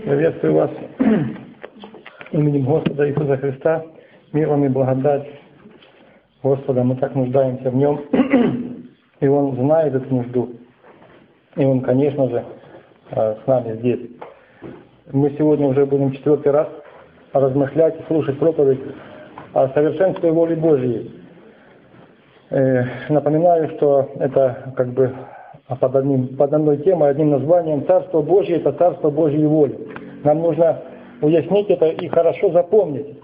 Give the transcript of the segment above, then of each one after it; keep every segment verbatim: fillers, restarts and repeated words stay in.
Приветствую вас именем Господа Иисуса Христа, мир вам и благодать Господа. Мы так нуждаемся в Нем, и Он знает эту нужду. И Он, конечно же, с нами здесь. Мы сегодня уже будем четвертый раз размышлять и слушать проповедь о совершенстве воли Божьей. Напоминаю, что это как бы под, одним, под одной темой, одним названием «Царство Божье» — это Царство Божьей воли. Нам нужно уяснить это и хорошо запомнить.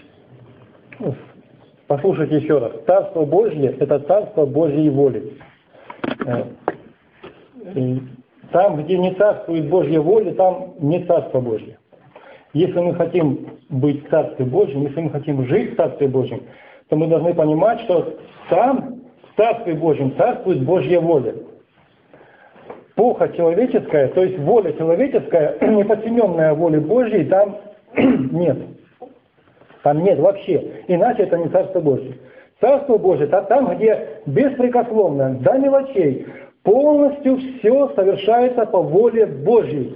Послушайте еще раз. Царство Божье — это Царство Божьей воли. И там, где не царствует Божья воля, там не Царство Божье. Если мы хотим быть в Царстве Божьем, если мы хотим жить в Царстве Божьем, то мы должны понимать, что там, в Царстве Божьем, царствует Божья воля. Пуха человеческая, то есть воля человеческая, не подчиненная воле Божьей, там нет. Там нет вообще. Иначе это не Царство Божье. Царство Божье — это там, где беспрекословно, до мелочей, полностью все совершается по воле Божьей.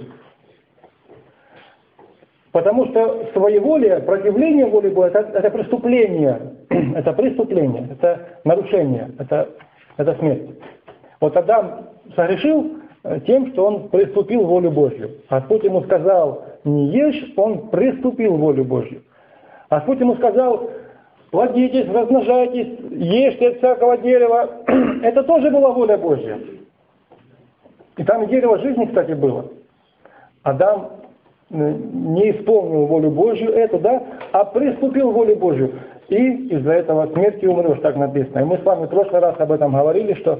Потому что своеволие, противление воле Божьей — это, это преступление. Это преступление, это нарушение, это, это смерть. Вот Адам согрешил тем, что он приступил волю Божью. Господь ему сказал: не ешь, он приступил волю Божью. Господь ему сказал: плодитесь, размножайтесь, ешьте от всякого дерева. Это тоже была воля Божья. И там и дерево жизни, кстати, было. Адам не исполнил волю Божью, это, да, а приступил волю Божью. И из-за этого смертью умрешь, так написано. И мы с вами в прошлый раз об этом говорили, что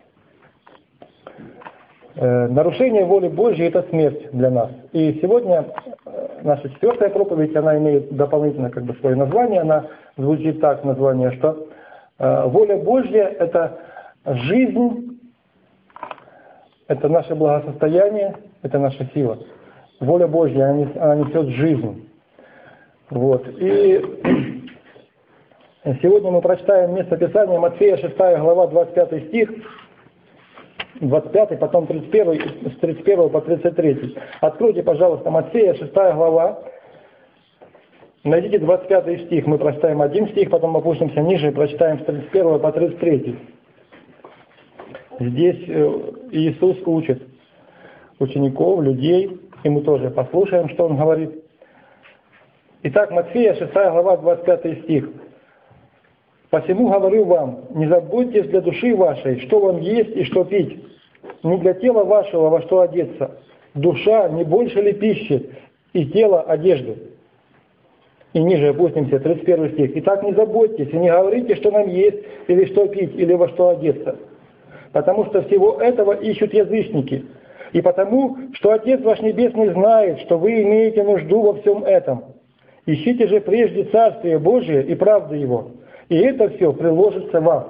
э, нарушение воли Божьей — это смерть для нас. И сегодня э, наша четвертая проповедь, она имеет дополнительно как бы свое название, она звучит так, название, что э, воля Божья — это жизнь, это наше благосостояние, это наша сила. Воля Божья, она, она несет жизнь. Вот. И сегодня мы прочитаем место Писания Матфея, шестая глава, двадцать пятый стих, двадцать пятый, потом тридцать первый, с тридцать первого по тридцать третий. Откройте, пожалуйста, Матфея, шестая глава, найдите двадцать пятый стих, мы прочитаем один стих, потом опустимся ниже и прочитаем с тридцать первого по тридцать третий. Здесь Иисус учит учеников, людей, и мы тоже послушаем, что Он говорит. Итак, Матфея, шестая глава, двадцать пятый стих. «Посему говорю вам, не заботьтесь для души вашей, что вам есть и что пить, не для тела вашего, во что одеться. Душа не больше ли пищи, и тело одежды». И ниже опустимся, тридцать первый стих. «Итак, не заботьтесь и не говорите, что нам есть, или что пить, или во что одеться. Потому что всего этого ищут язычники. И потому, что Отец ваш Небесный знает, что вы имеете нужду во всем этом. Ищите же прежде Царствие Божие и правду Его, и это все приложится вам».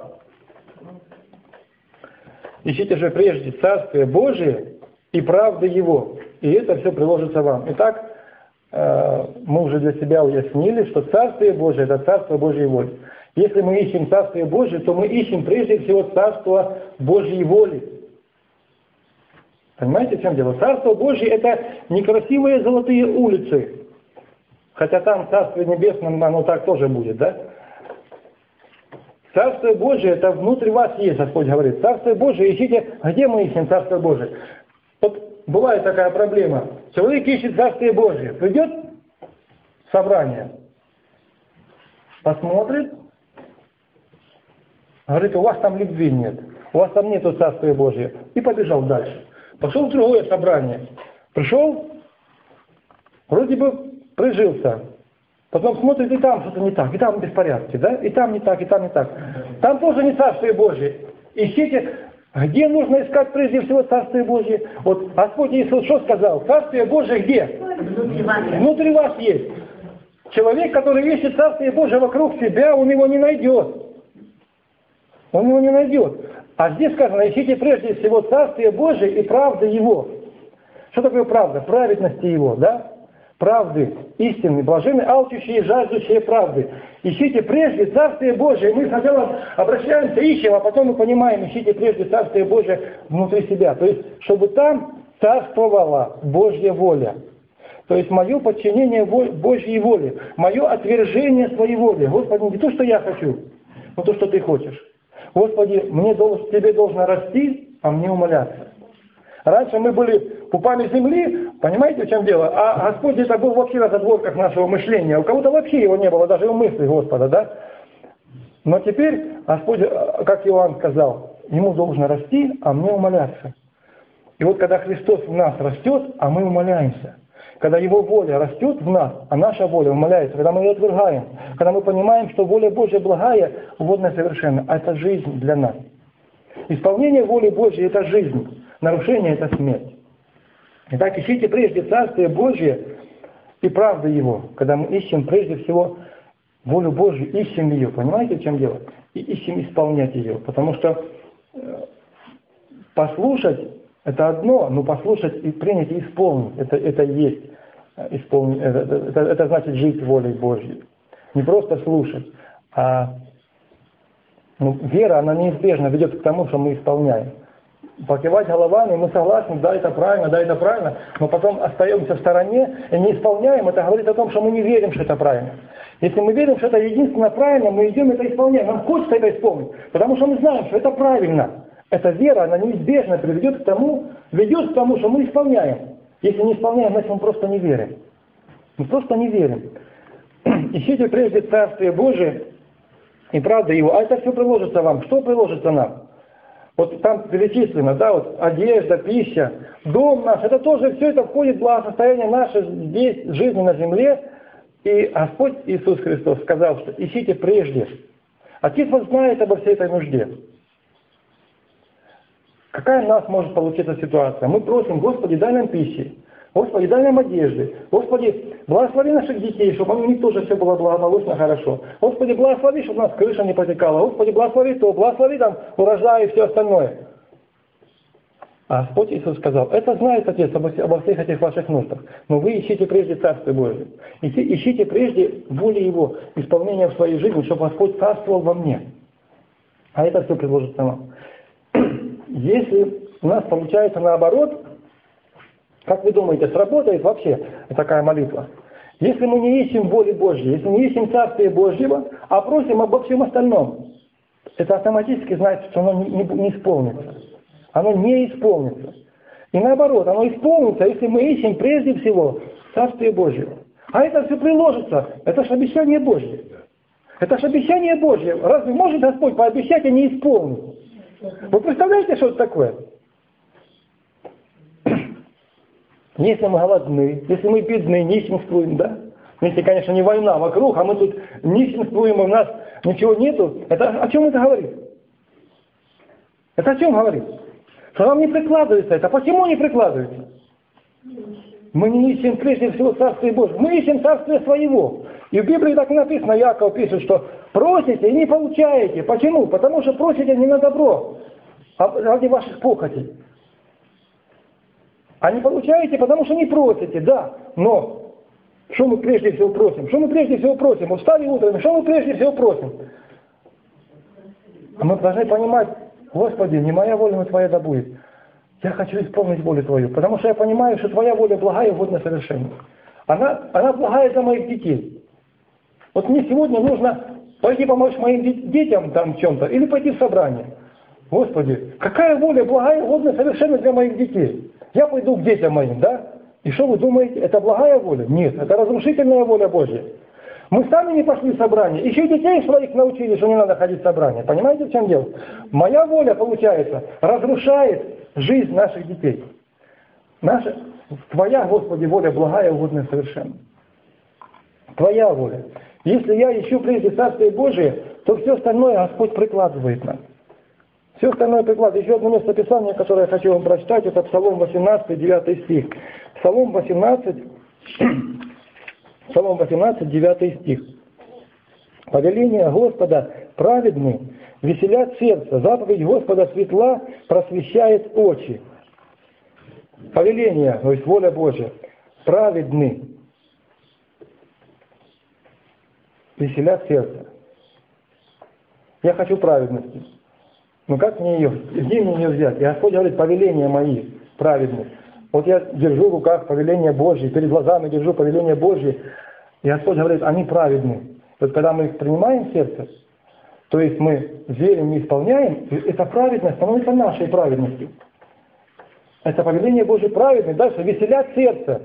Ищите же прежде Царствие Божие и правду Его, и это все приложится вам. Итак, мы уже для себя уяснили, что Царствие Божие — это Царство Божьей воли. Если мы ищем Царствие Божие, то мы ищем прежде всего Царство Божьей воли. Понимаете, в чем дело? Царство Божье — это не красивые золотые улицы. Хотя там Царствие Небесное, оно так тоже будет, да? Царство Божие — это внутри вас есть, Господь говорит. Царство Божие ищите. Где мы ищем Царство Божие? Вот бывает такая проблема. Человек ищет Царствие Божие. Придет в собрание, посмотрит, говорит: у вас там любви нет, у вас там нету Царствия Божия. И побежал дальше. Пошел в другое собрание. Пришел, вроде бы прижился. Потом смотрит, и там что-то не так, и там беспорядки, да? И там не так, и там не так. Там тоже не Царствие Божие. Ищите, где нужно искать прежде всего Царствие Божие. Вот Господь Иисус что сказал? Царствие Божие где? Внутри вас. Внутри вас есть. Человек, который ищет Царствие Божие вокруг себя, он его не найдет. Он его не найдет. А здесь сказано: ищите прежде всего Царствие Божие и правды Его. Что такое правда? Праведности Его, да? Правды, истины, блаженны, алчущие, жаждущие правды. Ищите прежде Царствие Божие. Мы сначала обращаемся, ищем, а потом мы понимаем: ищите прежде Царствие Божие внутри себя. То есть, чтобы там царствовала Божья воля. То есть мое подчинение Божьей воле, мое отвержение своей воли. Господи, не то, что я хочу, но то, что Ты хочешь. Господи, мне должен, Тебе должно расти, а мне умоляться. Раньше мы были пупами земли, понимаете, в чем дело? А Господь это был вообще на задворках нашего мышления. У кого-то вообще его не было, даже в мысли Господа, да? Но теперь Господь, как Иоанн сказал, Ему должно расти, а мне умоляться. И вот когда Христос в нас растет, а мы умоляемся, когда Его воля растет в нас, а наша воля умоляется, когда мы ее отвергаем, когда мы понимаем, что воля Божья благая, угодно совершенно, а это жизнь для нас. Исполнение воли Божьей – это жизнь, нарушение – это смерть. Итак, ищите прежде Царствие Божье и правду Его, когда мы ищем прежде всего волю Божью, ищем ее, понимаете, в чем дело? И ищем исполнять ее, потому что послушать – это одно, но послушать и принять и исполнить – это, это и есть исполнить, это, это, это значит жить волей Божьей. Не просто слушать, а ну, вера, она неизбежно ведет к тому, что мы исполняем. Покивать головами, мы согласны, да, это правильно, да, это правильно, но потом остаемся в стороне и не исполняем, это говорит о том, что мы не верим, что это правильно. Если мы верим, что это единственно правильно, мы идем это исполняем, нам хочется это исполнить, потому что мы знаем, что это правильно. Эта вера, она неизбежно приведет к тому, ведет к тому, что мы исполняем. Если не исполняем, значит мы просто не верим. Мы просто не верим. Ищите прежде Царствие Божие и правда Его, а это все приложится вам. Что приложится нам? Вот там перечислено, да, вот одежда, пища, дом наш, это тоже все это входит в благосостояние наше здесь, жизни на земле. И Господь Иисус Христос сказал, что ищите прежде. Отец вас знает обо всей этой нужде. Какая у нас может получиться ситуация? Мы просим, Господи, дай нам пищи, Господи, дай нам одежды, Господи, благослови наших детей, чтобы у них тоже все было благополучно, хорошо. Господи, благослови, чтобы у нас крыша не потекала, Господи, благослови то, благослови там урожай и все остальное. А Господь Иисус сказал, это знает Отец обо, обо всех этих ваших нуждах, но вы ищите прежде Царствие Божие, ищите прежде воли Его, исполнения в своей жизни, чтобы Господь царствовал во мне. А это все предложится вам. Если у нас получается наоборот, как вы думаете, сработает вообще такая молитва? Если мы не ищем воли Божьей, если не ищем Царствия Божьего, а просим обо всем остальном, это автоматически значит, что оно не, не, не исполнится. Оно не исполнится. И наоборот, оно исполнится, если мы ищем прежде всего Царствие Божье. А это все приложится. Это же обещание Божье. Это же обещание Божье. Разве может Господь пообещать, а не исполнить? Вы представляете, что это такое? Если мы голодны, если мы бедны, нищенствуем, да? Если, конечно, не война вокруг, а мы тут нищенствуем, и у нас ничего нету, это о чем это говорит? Это о чем говорит? Что нам не прикладывается это. Почему не прикладывается? Мы не ищем прежде всего Царствие Божие. Мы ищем Царствие Своего. И в Библии так написано, Яков пишет, что просите и не получаете. Почему? Потому что просите не на добро, а ради ваших похотей. А не получаете, потому что не просите, да. Но что мы прежде всего просим? Что мы прежде всего просим? Мы встали утром, что мы прежде всего просим? А мы должны понимать, Господи, не моя воля, но Твоя да будет. Я хочу исполнить волю Твою, потому что я понимаю, что Твоя воля благая и угодно совершенно. Она, она благая для моих детей. Вот мне сегодня нужно пойти помочь моим детям там в чем-то, или пойти в собрание. Господи, какая воля благая и угодно совершенно для моих детей. Я пойду к детям моим, да? И что вы думаете, это благая воля? Нет, это разрушительная воля Божья. Мы сами не пошли в собрание, еще и детей своих научили, что не надо ходить в собрание. Понимаете, в чем дело? Моя воля, получается, разрушает жизнь наших детей. Наша, Твоя, Господи, воля благая, угодная совершенно. Твоя воля. Если я ищу прежде Царствие Божие, то все остальное Господь прикладывает нам. Все остальное прикладывает. Еще одно место Писания, которое я хочу вам прочитать, это Псалом восемнадцать, девятый стих. Псалом восемнадцать, Псалом восемнадцать, девятый стих. Повеление Господа праведны, веселят сердце, заповедь Господа светла, просвещает очи. Повеление, то есть воля Божья, праведны, веселят сердце. Я хочу праведности. Но как мне ее, где мне ее взять? И Господь говорит, повеления мои праведны. Вот я держу в руках повеление Божье, перед глазами держу повеление Божье, и Господь говорит, они праведны. Вот когда мы их принимаем в сердце, то есть мы верим и исполняем, и эта праведность становится нашей праведностью. Это повеление Божье праведное, дальше веселят сердце.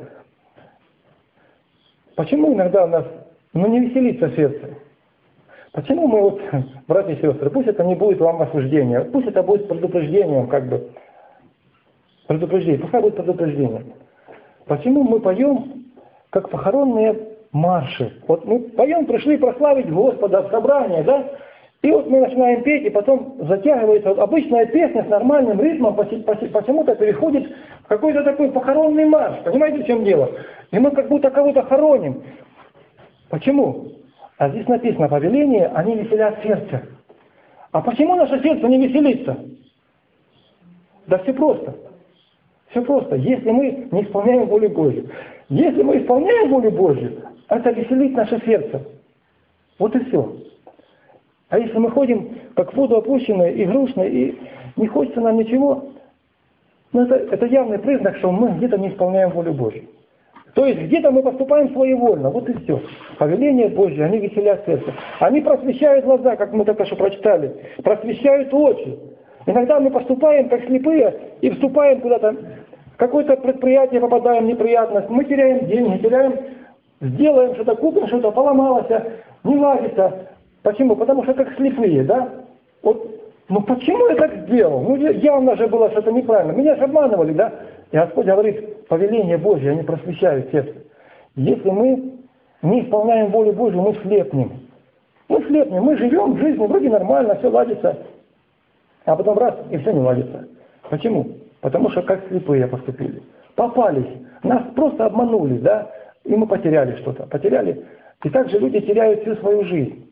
Почему иногда у нас ну, не веселится сердце? Почему мы, вот, братья и сестры, пусть это не будет вам осуждение, пусть это будет предупреждением, как бы, предупреждение, пускай будет предупреждение. Почему мы поем, как похоронные марши? Вот мы поем, пришли прославить Господа в собрании, да? И вот мы начинаем петь, и потом затягивается. Вот обычная песня с нормальным ритмом почему-то переходит в какой-то такой похоронный марш. Понимаете, в чем дело? И мы как будто кого-то хороним. Почему? А здесь написано, повеление, они веселят сердце. А почему наше сердце не веселится? Да все просто. Все просто. Если мы не исполняем волю Божью. Если мы исполняем волю Божью, это веселит наше сердце. Вот и все. А если мы ходим, как в воду опущенные и грустные, и не хочется нам ничего, ну это, это явный признак, что мы где-то не исполняем волю Божью. То есть где-то мы поступаем своевольно, вот и все. Повеление Божье, они веселят сердце. Они просвещают глаза, как мы только что прочитали, просвещают очи. Иногда мы поступаем как слепые и вступаем куда-то, в какое-то предприятие попадаем в неприятность, мы теряем деньги, теряем, сделаем что-то, купим что-то, поломалось, не ладится. Почему? Потому что как слепые, да? Вот, ну почему я так сделал? Ну явно же было что-то неправильно. Меня же обманывали, да? И Господь говорит, повеление Божье, они просвещают сердце. Если мы не исполняем волю Божью, мы слепнем. Мы слепнем, мы живем в жизни, вроде нормально, все ладится. А потом раз, и все не ладится. Почему? Потому что как слепые поступили. Попались, нас просто обманули, да? И мы потеряли что-то. Потеряли. И так же люди теряют всю свою жизнь.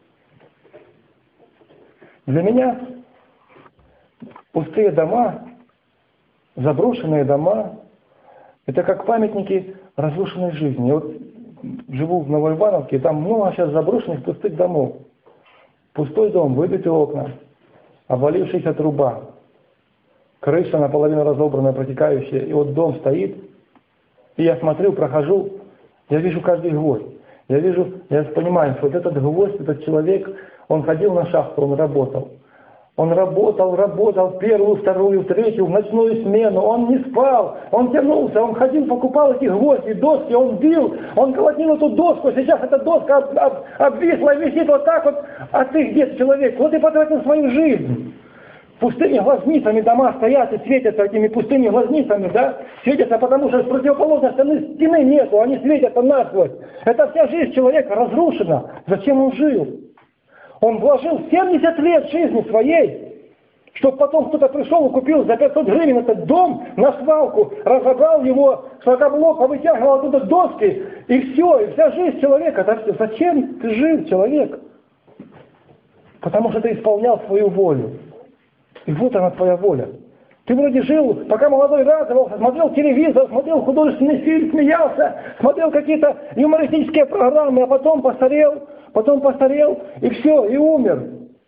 Для меня пустые дома, заброшенные дома, это как памятники разрушенной жизни. Я вот живу в Новоивановке, и там много сейчас заброшенных пустых домов. Пустой дом, выбитые окна, обвалившаяся труба, крыша наполовину разобранная, протекающая, и вот дом стоит, и я смотрю, прохожу, я вижу каждый гвоздь. Я вижу, я понимаю, что вот этот гвоздь, этот человек, он ходил на шахту, он работал. Он работал, работал первую, вторую, третью, в ночную смену. Он не спал, он тянулся, он ходил, покупал эти гвозди, доски, он бил, он колотил эту доску. Сейчас эта доска об, об, обвисла и висит вот так вот. А ты где человек? Вот и потратил свою жизнь. Пустыми глазницами дома стоят и светятся этими пустыми глазницами, да? Светятся, потому что с противоположной стороны стены нету, они светятся насквозь. Это вся жизнь человека разрушена. Зачем он жил? Он вложил семьдесят лет жизни своей, чтобы потом кто-то пришел и купил за пятьсот гривен этот дом на свалку, разобрал его, шлакоблок, повытягивал оттуда доски, и все, и вся жизнь человека. Зачем ты жил, человек? Потому что ты исполнял свою волю. И вот она твоя воля. Ты вроде жил, пока молодой радовался, смотрел телевизор, смотрел художественный фильм, смеялся, смотрел какие-то юмористические программы, а потом постарел, потом постарел, и все, и умер.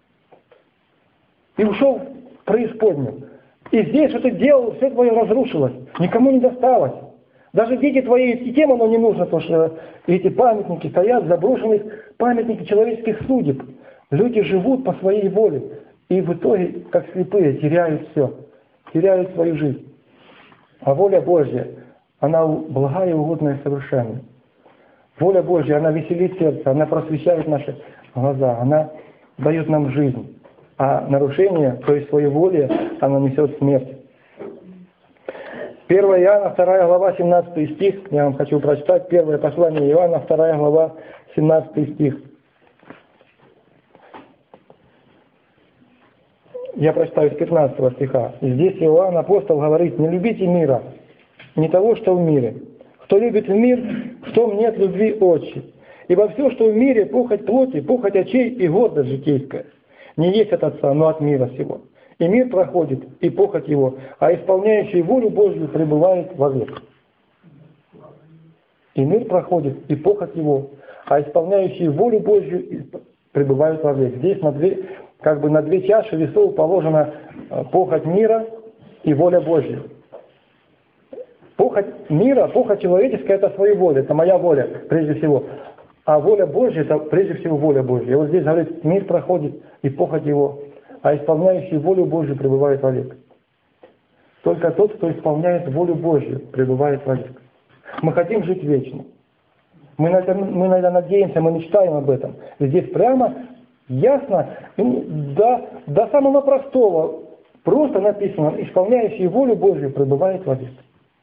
И ушел в преисподнюю. И здесь, что ты делал, все твое разрушилось. Никому не досталось. Даже дети твои, и тем оно не нужно, потому что эти памятники стоят, заброшенные памятники человеческих судеб. Люди живут по своей воле. И в итоге, как слепые, теряют все. Теряют свою жизнь. А воля Божья, она благая, угодная и совершенная. Воля Божья, она веселит сердце, она просвещает наши глаза, она дает нам жизнь. А нарушение, то есть своей воли, она несет смерть. первое Иоанна, вторая глава, семнадцатый стих, я вам хочу прочитать. Первое послание Иоанна, вторая глава, семнадцатый стих. Я прочитаю с пятнадцатого стиха. И здесь Иоанн апостол говорит: не любите мира, не того, что в мире. Кто любит мир, в том нет любви отчи. Ибо все, что в мире, похоть плоти, похоть очей и гордость житейская, не есть от Отца, но от мира сего. И мир проходит, и похоть его, а исполняющий волю Божью пребывает вовек. И мир проходит, и похоть его, а исполняющий волю Божью пребывают вовек. Здесь на две, как бы на две чаши весов положена похоть мира и воля Божья. Похоть мира, похоть человеческая – это своя воля, это моя воля, прежде всего. А воля Божья – это прежде всего воля Божья. И вот здесь говорит, мир проходит и похоть его, а исполняющий волю Божью пребывает вовек. Только тот, кто исполняет волю Божью, пребывает вовек. Мы хотим жить вечно. Мы на это, мы на это надеемся, мы мечтаем об этом. И здесь прямо, ясно, до, до самого простого, просто написано, исполняющий волю Божью пребывает вовек.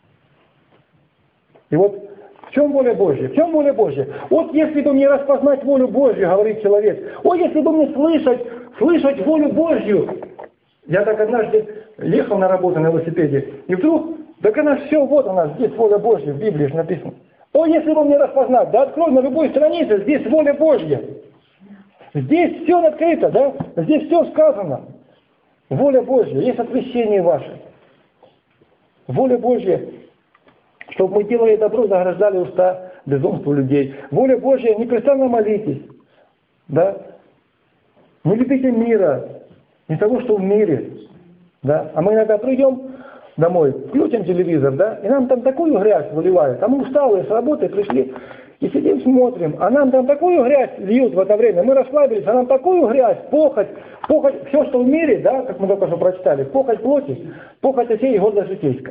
И вот в чем воля Божья? В чем воля Божья? Вот если бы мне распознать волю Божью, говорит человек, о, если бы мне слышать, слышать волю Божью. Я так однажды ехал на работу на велосипеде, и вдруг, так она все, вот она, здесь воля Божья, в Библии же написано. О, если бы мне распознать, да открой на любой странице, здесь воля Божья. Здесь все открыто, да? Здесь все сказано. Воля Божья, есть освящение ваше. Воля Божья, чтобы мы делали добро, заграждали уста безумству людей. Воля Божья, непрестанно молитесь. Да? Не любите мира, не того, что в мире. Да? А мы иногда придем домой, включим телевизор, да, и нам там такую грязь выливают. А мы усталые с работы пришли и сидим, смотрим. А нам там такую грязь льют в это время. Мы расслабились, а нам такую грязь, похоть, похоть, все, что в мире, да, как мы только что прочитали, похоть плоти, похоть осей и гордость житейская.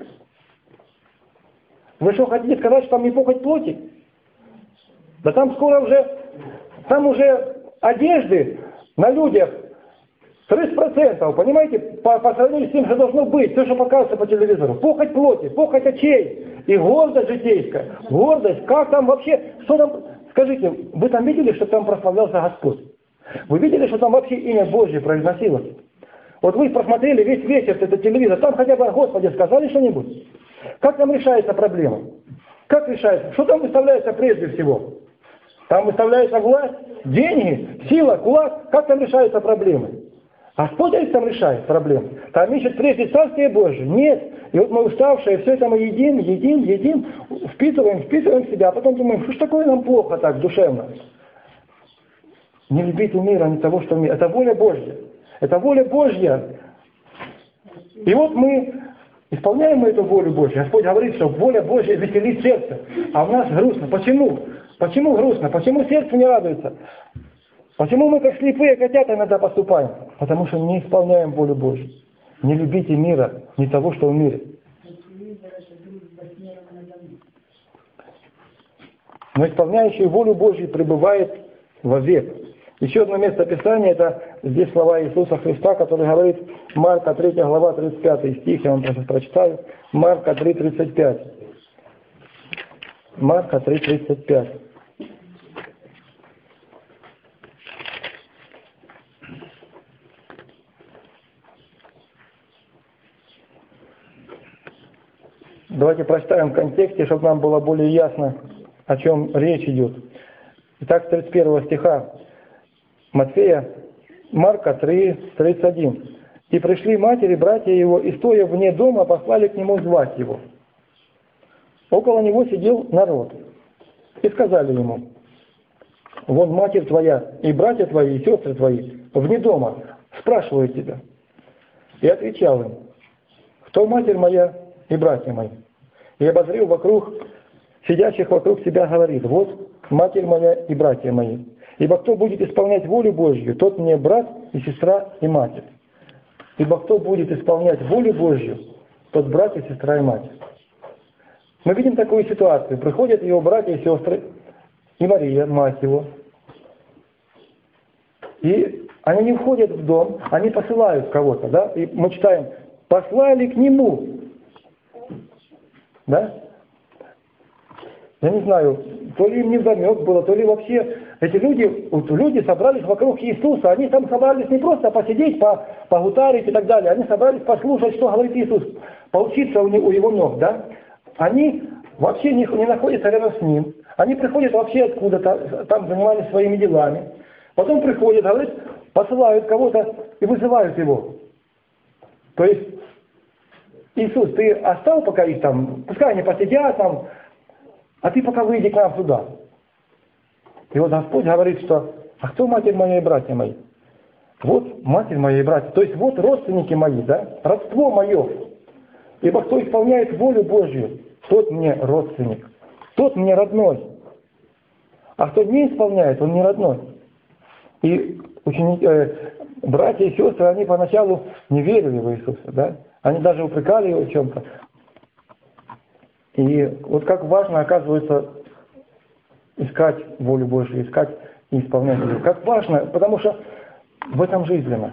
Вы что, хотите сказать, что там не похоть плоти? Да там скоро уже, там уже одежды на людях тридцать процентов, понимаете, по, по сравнению с тем, что должно быть, все, что показывается по телевизору. Похоть плоти, похоть очей и гордость житейская. Гордость, как там вообще, что там, скажите, вы там видели, что там прославлялся Господь? Вы видели, что там вообще имя Божье произносилось? Вот вы просмотрели весь вечер этот телевизор, там хотя бы о Господе сказали что-нибудь? Как там решается проблема? Как решается? Что там выставляется прежде всего? Там выставляется власть, деньги, сила, кулак. Как там решаются проблемы? Господь там решает проблемы. Там ищет прежде Царствие Божие. Нет. И вот мы уставшие, все это мы едим, едим, едим, впитываем, впитываем в себя, а потом думаем, что ж такое нам плохо так, душевно. Не любите мира, не того, что мир. Это воля Божья. Это воля Божья. И вот мы исполняем эту волю Божью. Господь говорит, что воля Божья веселит сердце. А у нас грустно. Почему? Почему грустно? Почему сердце не радуется? Почему мы как слепые котята иногда поступаем? Потому что не исполняем волю Божью. Не любите мира, не того, что в мире. Но исполняющий волю Божью пребывает вовек. Еще одно место Писания, это здесь слова Иисуса Христа, который говорит, Марка третья глава, тридцать пятый стих, я вам просто прочитаю. Марка три, тридцать пять. Марка три, тридцать пять. Давайте прочитаем в контексте, чтобы нам было более ясно, о чем речь идет. Итак, с тридцать первого стиха Матфея, Марка три, тридцать один. «И пришли матери, братья его, и, стоя вне дома, послали к нему звать его. Около него сидел народ. И сказали ему, вон матерь твоя, и братья твои, и сестры твои, вне дома, спрашивают тебя». И отвечал им, кто матерь моя и братья мои? И обозрел вокруг, сидящих вокруг себя, говорит, вот матерь моя и братья мои. Ибо кто будет исполнять волю Божью, тот мне брат и сестра и матерь. Ибо кто будет исполнять волю Божью, тот брат и сестра и матерь. Мы видим такую ситуацию. Приходят его братья и сестры, и Мария, мать его. И они не входят в дом, они посылают кого-то, да? И мы читаем, послали к нему. Да? Я не знаю, то ли им невдомек было, то ли вообще эти люди, люди собрались вокруг Иисуса. Они там собрались не просто посидеть, погутарить и так далее. Они собрались послушать, что говорит Иисус, поучиться у его ног. Да? Они вообще не, не находятся рядом с Ним. Они приходят вообще откуда-то, там занимались своими делами. Потом приходят, говорят, посылают кого-то и вызывают Его. То есть, Иисус, ты оставил пока их там, пускай они посидят там, а ты пока выйди к нам сюда. И вот Господь говорит, что, а кто матерь моя и братья мои? Вот матерь моя и братья. То есть вот родственники мои, да? Родство мое. Ибо кто исполняет волю Божью, тот мне родственник, тот мне родной. А кто не исполняет, он не родной. И ученики, э, братья и сестры, они поначалу не верили в Иисуса, да? Они даже упрекали его в чем-то. И вот как важно, оказывается, искать волю Божью, искать и исполнять ее. Как важно, потому что в этом жизнь для нас.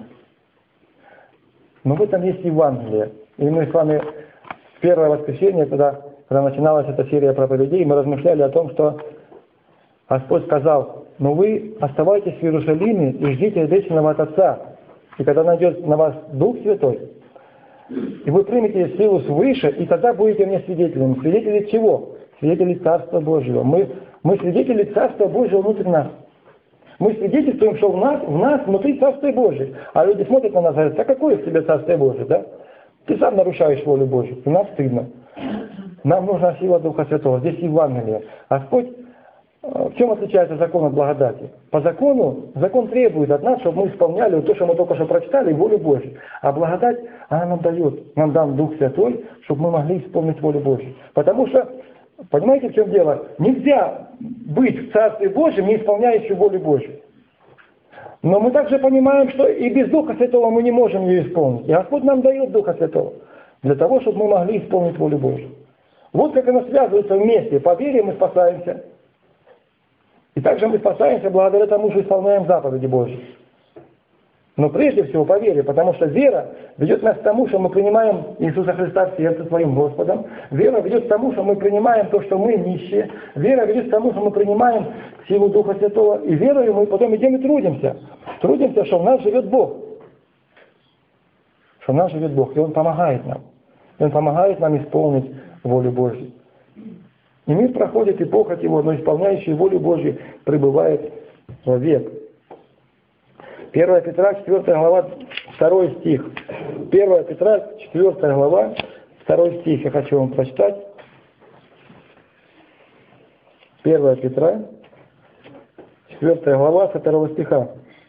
Но в этом есть Евангелие. И мы с вами в первое воскресенье, когда, когда начиналась эта серия проповедей, мы размышляли о том, что Господь сказал: но вы оставайтесь в Иерусалиме и ждите вечного от Отца. И когда найдет на вас Дух Святой, и вы примете силу свыше, и тогда будете мне свидетелями. Свидетели чего? Свидетели Царства Божьего. Мы, мы свидетели Царства Божьего внутри нас. Мы свидетельствуем, что в нас, в нас внутри Царства Божьего. А люди смотрят на нас и говорят: а какое в тебе Царство Божие, да? Ты сам нарушаешь волю Божью. И нам стыдно. Нам нужна сила Духа Святого. Здесь Евангелие. Господь, в чем отличается закон от благодати? По закону, закон требует от нас, чтобы мы исполняли то, что мы только что прочитали, волю Божью. А благодать, она нам дает, нам дан Дух Святой, чтобы мы могли исполнить волю Божью. Потому что, понимаете, в чем дело? Нельзя быть в Царстве Божьем, не исполняющим волю Божью. Но мы также понимаем, что и без Духа Святого мы не можем ее исполнить. И Господь нам дает Духа Святого для того, чтобы мы могли исполнить волю Божью. Вот как оно связывается вместе. По вере мы спасаемся. И также мы спасаемся благодаря тому, что исполняем заповеди Божьи. Но прежде всего по вере, потому что вера ведет нас к тому, что мы принимаем Иисуса Христа в сердце своим Господом. Вера ведет к тому, что мы принимаем то, что мы нищие. Вера ведет к тому, что мы принимаем силу Духа Святого. И верою мы потом идем и трудимся. Трудимся, что в нас живет Бог. Что в нас живет Бог, и Он помогает нам. И Он помогает нам исполнить волю Божью. И мир проходит, и похоть его, но исполняющий волю Божью пребывает вовек. первое Петра, четвёртая глава, второй стих. первое Петра, четвёртая глава, второй стих я хочу вам прочитать. первое Петра, четвёртая глава, со второго стиха.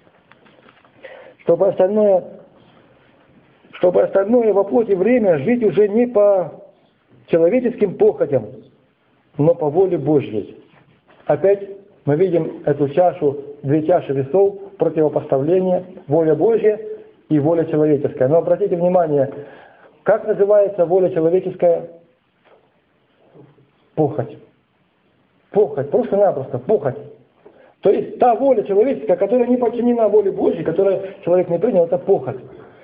Чтобы остальное, чтобы остальное во плоти время жить уже не по человеческим похотям, но по воле Божьей. Опять мы видим эту чашу, две чаши весов, противопоставления, воля Божья и воля человеческая. Но обратите внимание, как называется воля человеческая? Похоть. Похоть, просто-напросто, похоть. То есть та воля человеческая, которая не подчинена воле Божьей, которую человек не принял, это похоть.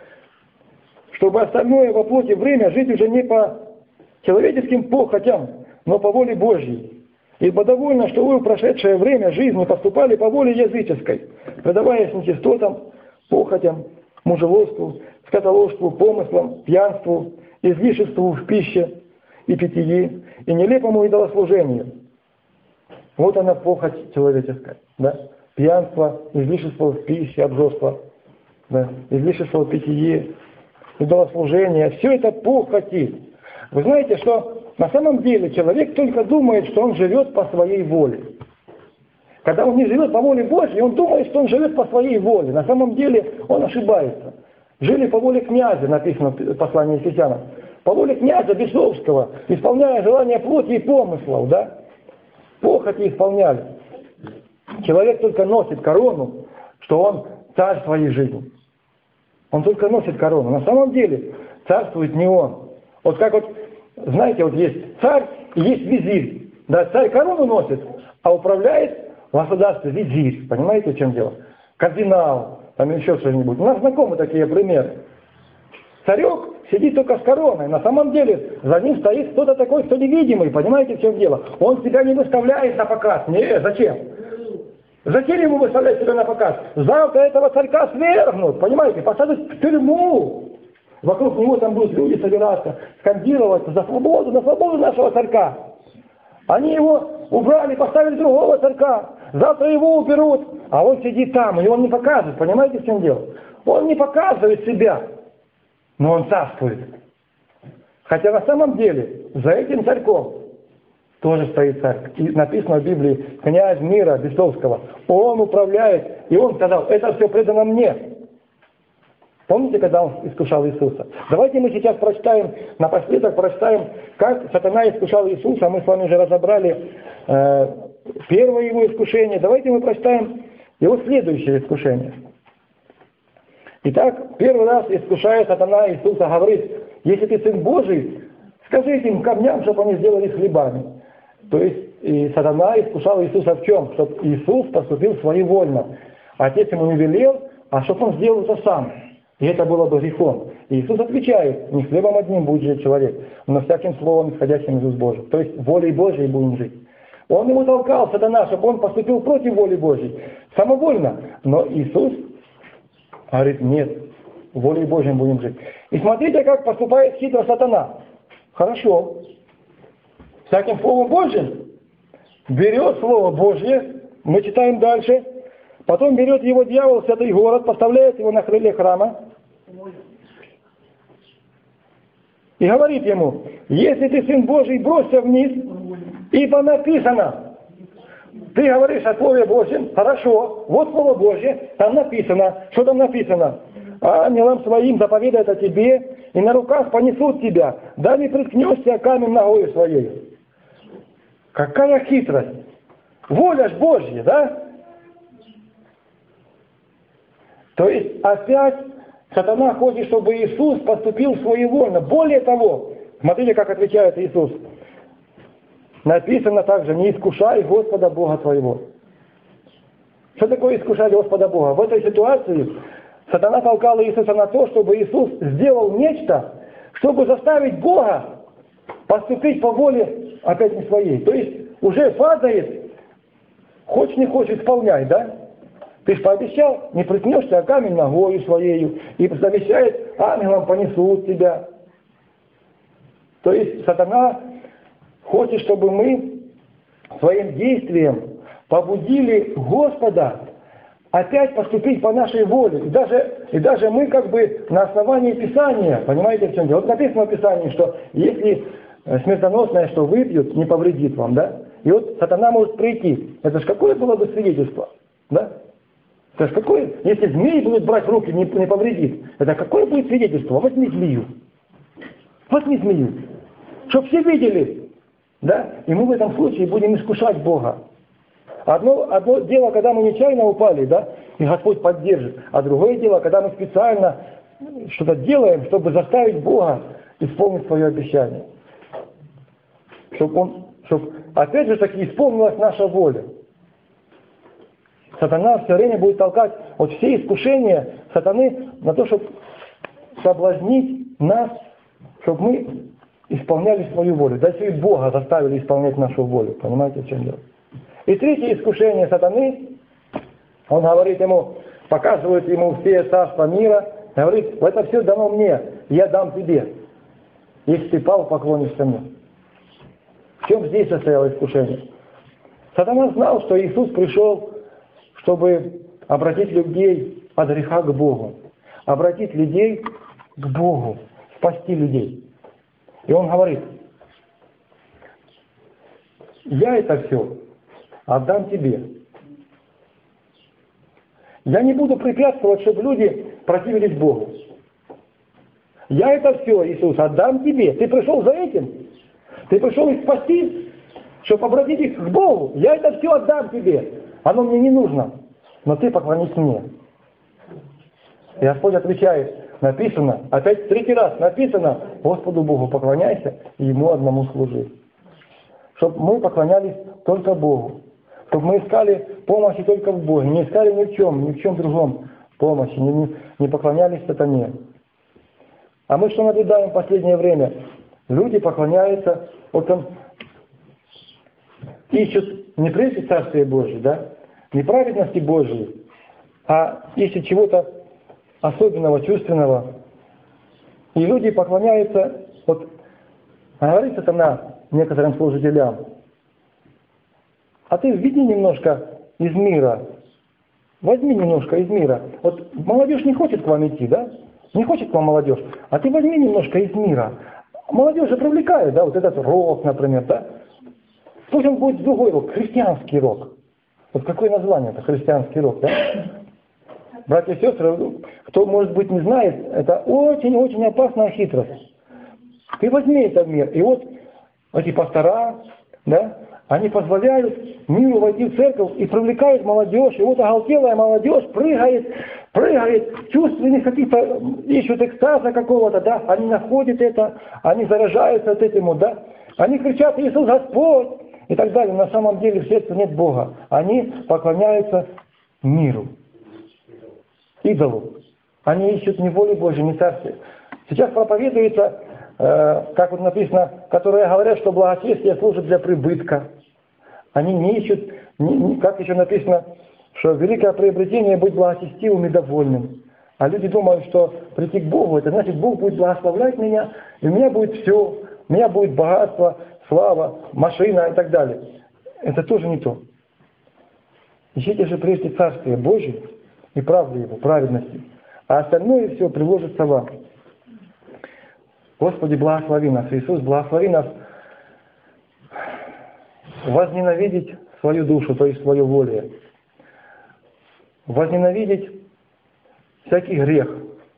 Чтобы остальное во плоти время жить уже не по человеческим похотям, но по воле Божьей. Ибо довольно, что вы в прошедшее время жизни поступали по воле языческой, предаваясь нечистотам, похотям, мужеложству, скотоложству, помыслам, пьянству, излишеству в пище и питье, и нелепому идолослужению. Вот она, похоть человеческая. Да? Пьянство, излишество в пище, обжорство, да? Излишество в питье, идолослужение. Все это похоти. Вы знаете, что на самом деле человек только думает, что он живет по своей воле. Когда он не живет по воле Божьей, он думает, что он живет по своей воле. На самом деле он ошибается. Жили по воле князя, написано в послании Ефесянам. По воле князя Бесовского, исполняя желания плоти и помыслов, да? Похоти исполняли. Человек только носит корону, что он царь своей жизни. Он только носит корону. На самом деле царствует не он. Вот как вот, знаете, вот есть царь и есть визирь. Да, царь корону носит, а управляет в государстве визирь. Понимаете, в чем дело? Кардинал, там еще что-нибудь. У нас знакомы такие примеры. Царек сидит только с короной. На самом деле за ним стоит кто-то такой, кто невидимый. Понимаете, в чем дело? Он себя не выставляет на показ. Не, зачем? Зачем ему выставлять себя на показ? Завтра этого царька свергнут, понимаете, посадят в тюрьму. Вокруг него там будут люди собираться, скандировать за свободу, за свободу нашего царька. Они его убрали, поставили другого царька. Завтра его уберут, а он сидит там, и он не показывает. Понимаете, в чем дело? Он не показывает себя, но он царствует. Хотя на самом деле за этим царьком тоже стоит царь. И написано в Библии: князь мира Бесовского. Он управляет, и он сказал: это все предано мне. Помните, когда он искушал Иисуса? Давайте мы сейчас прочитаем, напоследок прочитаем, как сатана искушал Иисуса. Мы с вами уже разобрали э, первое его искушение. Давайте мы прочитаем его следующее искушение. Итак, первый раз искушая сатана Иисуса, говорит: если ты Сын Божий, скажи этим камням, чтобы они сделали хлебами. То есть и сатана искушал Иисуса в чем? Чтобы Иисус поступил своевольно. Отец ему не велел, а чтобы он сделал это сам. И это было бы грехом. И Иисус отвечает: не хлебом одним будет жить человек, но всяким словом, исходящим из уст Божьих. То есть волей Божьей будем жить. Он ему толкал, сатана, чтобы он поступил против воли Божьей. Самовольно. Но Иисус говорит: нет, волей Божьей будем жить. И смотрите, как поступает хитро сатана. Хорошо. Всяким словом Божьим берет Слово Божье, мы читаем дальше, потом берет его дьявол, святый город, поставляет его на крыле храма и говорит ему: если ты Сын Божий, бросься вниз, ибо написано. Ты говоришь о Слове Божьем, хорошо, вот Слово Божье, там написано. Что там написано? Ангелам своим заповедает о тебе, и на руках понесут тебя, да не приткнешься камень ногою своей. Какая хитрость! Воля ж Божья, да? То есть опять сатана хочет, чтобы Иисус поступил своевольно. Более того, смотрите, как отвечает Иисус. Написано также: не искушай Господа Бога твоего. Что такое искушать Господа Бога? В этой ситуации сатана толкал Иисуса на то, чтобы Иисус сделал нечто, чтобы заставить Бога поступить по воле опять не своей. То есть уже падает, хочешь не хочешь, исполняй, да? Ты же пообещал, не приткнешься, а камень ногою своею, и завещает, ангелам понесут тебя. То есть сатана хочет, чтобы мы своим действием побудили Господа опять поступить по нашей воле. И даже, и даже мы как бы на основании Писания, понимаете, в чем дело? Вот написано в Писании, что если смертоносное, что выпьют, не повредит вам, да? И вот сатана может прийти. Это же какое было бы свидетельство, да? Это же какое, если змеи будут брать в руки, не, не повредит. Это какое будет свидетельство? Возьми змею. Возьми змею. Чтоб все видели, да? И мы в этом случае будем искушать Бога. Одно, одно дело, когда мы нечаянно упали, да, и Господь поддержит. А другое дело, когда мы специально что-то делаем, чтобы заставить Бога исполнить свое обещание. Чтобы он, чтобы, опять же таки, исполнилась наша воля. Сатана все время будет толкать вот все искушения сатаны на то, чтобы соблазнить нас, чтобы мы исполняли свою волю. Да и Бога заставили исполнять нашу волю. Понимаете, в чем дело? И третье искушение сатаны, он говорит ему, показывает ему все царства мира, говорит: это все дано мне, я дам тебе, если ты пал, поклонишься мне. В чем здесь состояло искушение? Сатана знал, что Иисус пришел, чтобы обратить людей от греха к Богу, обратить людей к Богу, спасти людей. И он говорит: я это все отдам тебе. Я не буду препятствовать, чтобы люди противились Богу. Я это все, Иисус, отдам тебе. Ты пришел за этим? Ты пришел их спасти, чтобы обратить их к Богу? Я это все отдам тебе. Оно мне не нужно. Но ты поклонись мне. И Господь отвечает: написано, опять третий раз написано: Господу Богу поклоняйся и Ему одному служи. Чтобы мы поклонялись только Богу. Чтобы мы искали помощи только в Боге. Не искали ни в чем, ни в чем другом помощи. Не, не, не поклонялись сатане. А мы что наблюдаем в последнее время? Люди поклоняются, вот он ищут не прежде Царствие Божие, да? Не праведности Божией, а ищут чего-то особенного, чувственного. И люди поклоняются, вот говорит сатана некоторым служителям: а ты введи немножко из мира, возьми немножко из мира. Вот молодежь не хочет к вам идти, да? Не хочет к вам молодежь, а ты возьми немножко из мира. Молодежь же привлекает, да, вот этот рок, например, да? Пусть он будет другой рок, христианский рок. Вот какое название это, христианский рок, да? братья и сестры, кто, может быть, не знает, это очень-очень опасная хитрость. Ты возьми этот мир, и вот эти пастора, да, они позволяют миру войти в церковь и привлекают молодежь, и вот оголтелая молодежь прыгает, прыгает, чувственных каких-то, ищут экстаза какого-то, да, они находят это, они заражаются от этим, да, они кричат: Иисус Господь, и так далее. На самом деле в сердце нет Бога. Они поклоняются миру, идолу. Они ищут не волю Божью, не царствие. Сейчас проповедуется, э, как вот написано, которые говорят, что благочестие служит для прибытка. Они не ищут, не, не, как еще написано, что великое приобретение быть благочестивым и довольным. А люди думают, что прийти к Богу, это значит, Бог будет благословлять меня, и у меня будет все, у меня будет богатство, слава, машина и так далее. Это тоже не то. Ищите же прежде Царствие Божие и правду Его, праведности, а остальное все приложится вам. Господи, благослови нас, Иисус, благослови нас возненавидеть свою душу, то есть свою волю, возненавидеть всякий грех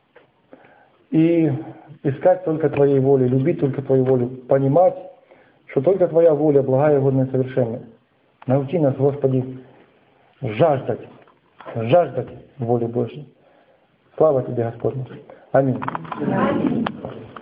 и искать только Твоей воли, любить только Твою волю, понимать, что только Твоя воля благая, годная и совершенная. Научи нас, Господи, жаждать, жаждать воли Божьей. Слава Тебе, Господь. Аминь. Аминь.